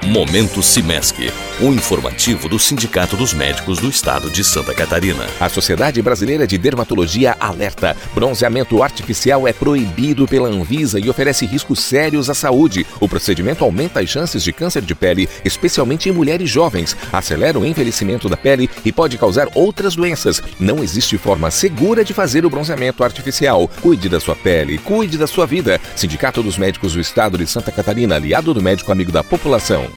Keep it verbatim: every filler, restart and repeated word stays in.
Momento Cimesc, o informativo do Sindicato dos Médicos do Estado de Santa Catarina. A Sociedade Brasileira de Dermatologia alerta: bronzeamento artificial é proibido pela Anvisa e oferece riscos sérios à saúde. O procedimento aumenta as chances de câncer de pele, especialmente em mulheres jovens, acelera o envelhecimento da pele e pode causar outras doenças. Não existe forma segura de fazer o bronzeamento artificial. Cuide da sua pele, cuide da sua vida. Sindicato dos Médicos do Estado de Santa Catarina, aliado do médico amigo da população.